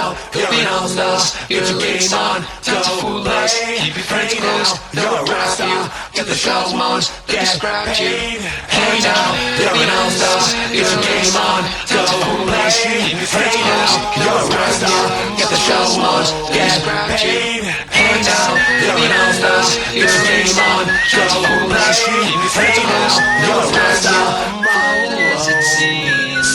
now, you're an all-star. Get your game on, don't you fool us. Keep your friends close, they'll harass you. Get the pheromones, they'll distract you. Hey now, you're an all-star. Get your game on, don't you fool us. Keep your friends close, they'll harass you. Get the pheromones, they'll distract you. Hey now, you're an all-star. Get your game on, don't you fool us. Keep your friends close, they'll